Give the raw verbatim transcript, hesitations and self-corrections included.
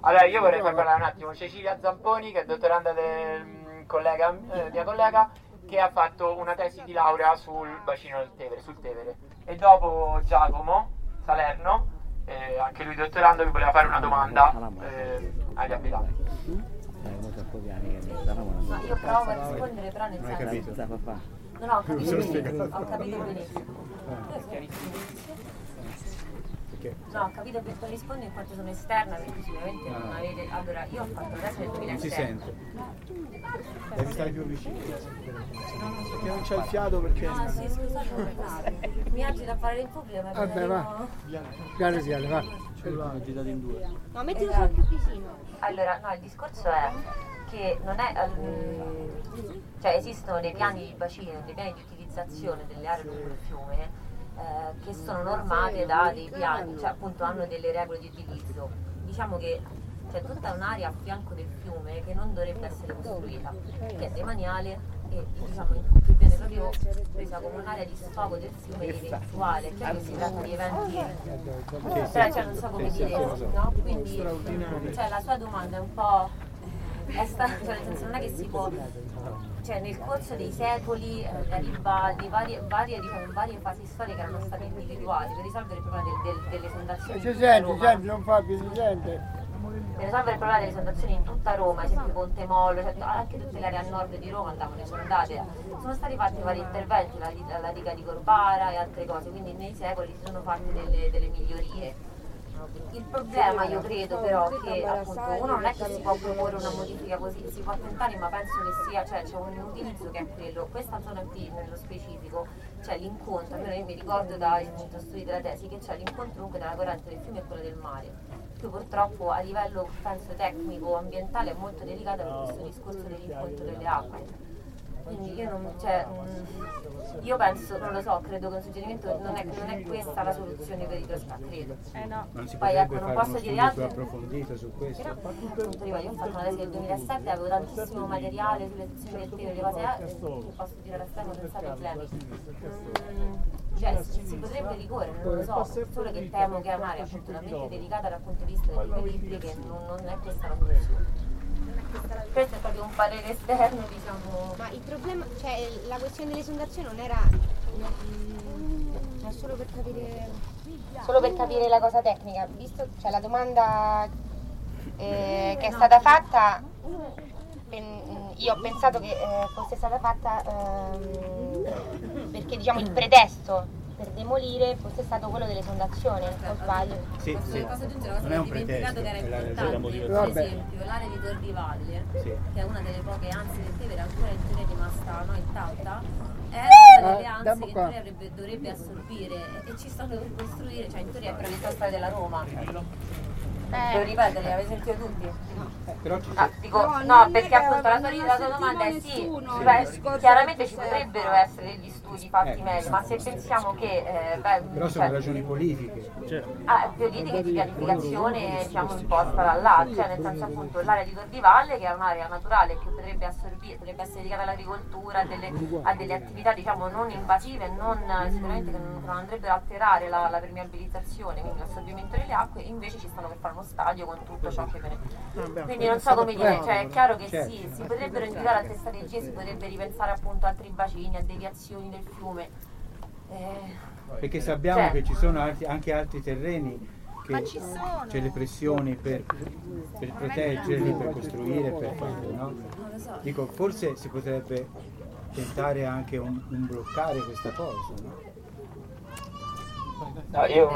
Allora io vorrei far parlare un attimo Cecilia Zamponi, che è dottoranda del collega, eh, mia collega, che ha fatto una tesi di laurea sul bacino del Tevere, sul Tevere. E dopo Giacomo Salerno, eh, anche lui dottorando, che voleva fare una domanda eh, agli abitanti. No, io provo a rispondere, però nel senso... capito? No, no, ho capito benissimo, ho capito benissimo. No, ho capito per cosa rispondo in quanto sono esterna, perché sicuramente non avete... Allora, io ho fatto adesso nel duemilasette. Non si sente. Devi stare più vicino. Perché non c'è il fiato, perché... No, sì, scusate, mi agito a fare il pubblico, ma vabbè, va. Piano piano, va. L'ho girato in due. No, mettilo esatto. Più vicino. Allora, no, il discorso è che non è... Um, cioè, esistono dei piani di bacino, dei piani di utilizzazione delle aree lungo il fiume eh, che sono normate da dei piani, cioè appunto hanno delle regole di utilizzo. Diciamo che c'è tutta un'area a fianco del fiume che non dovrebbe essere costruita, che è demaniale e diciamo che viene proprio presa come un'area di sfogo del fiume eventuale. È chiaro che si tratta di eventi, però cioè, non so come dire, no? Quindi cioè, la sua domanda è un po', è stata, cioè, nel senso non è che si può, cioè nel corso dei secoli eh, Garibaldi, varie, varie, diciamo, varie fasi storiche erano state individuate per risolvere il problema del, del, delle esondazioni. Si sente, sente, non fa più, si sente. Per risolvere il problema delle esondazioni in tutta Roma, esempio Ponte Mollo, cioè anche tutte le aree a nord di Roma andavano esondate, sono stati fatti vari interventi, la, la diga di Corbara e altre cose, quindi nei secoli si sono fatte delle, delle migliorie. Il problema io credo però che appunto uno non è che si può proporre una modifica così, si può tentare, ma penso che sia, cioè c'è un utilizzo che è quello, questa zona qui nello specifico, c'è l'incontro, almeno io mi ricordo dai studi della tesi che c'è l'incontro comunque tra la corrente del fiume e quella del mare. Più purtroppo a livello penso tecnico ambientale è molto delicata per questo discorso dell'incontro delle acque. Quindi io non, cioè, mh, io penso, non lo so, credo che un suggerimento non è, non è questa la soluzione per i progetti, credo. Eh no. Non si Poi ecco, non posso dire altro. Approfondito su questo. Però, appunto, io ho fatto una tesi nel duemilasette, avevo tantissimo materiale sulle sezioni del Tevere, le cose, eh, che posso dire all'esterno senza problemi. Mm, cioè, si, si potrebbe ricorrere, non lo so, solo che temo che è un'area appunto talmente delicata dal punto di vista degli equilibri che non, non è questa la soluzione. Questo è proprio un parere esterno, diciamo. Ma il problema, cioè la questione dell'esondazione non era no, solo per capire solo per capire la cosa tecnica, visto cioè la domanda eh, che è stata fatta, pen, io ho pensato che eh, fosse stata fatta ehm, perché diciamo il pretesto per demolire fosse stato quello dell'esondazione, o sbaglio? Sì, sì. Posso aggiungere una cosa Non è un che ho dimenticato pretesto, che era è la- importante, è per la esempio l'area di Tor di Valle, Sì. che è una delle poche anse del Tevere ancora in teoria rimasta no, intatta, è una delle Eh, anse dammi che in qua. teoria avrebbe- dovrebbe assorbire e ci stanno per costruire, cioè in teoria è prevista la storia della Roma. Devo ripetere, avete sentito tutti? Però ci Ah, dico, No, no, non è perché che appunto la non tua, ha la tua domanda è sentito sì, nessuno beh, il discorso chiaramente che ci tu stai potrebbero a fare. essere degli studi fatti Ecco. meglio, ma se pensiamo che eh, beh, Però sono cioè, ragioni politiche. ah, politiche di pianificazione diciamo imposta dall'A, cioè nel senso appunto l'area di Tor di Valle che è un'area naturale che potrebbe assorbire, potrebbe essere dedicata all'agricoltura, a delle, a delle attività diciamo non invasive, non, sicuramente che non, che non andrebbero a alterare la, la permeabilizzazione, quindi l'assorbimento delle acque, invece ci stanno per fare uno stadio con tutto ciò che viene. Quindi non so come dire, cioè è chiaro che sì, si potrebbero indicare altre strategie, si potrebbe ripensare appunto a altri bacini, a deviazioni del fiume. Eh, Perché sappiamo cioè, che ci sono altri- anche altri terreni che Ma ci sono. c'è le pressioni per, per proteggerli, per costruire, per fare, no? Dico, forse si potrebbe tentare anche un, un bloccare questa cosa, no? No, io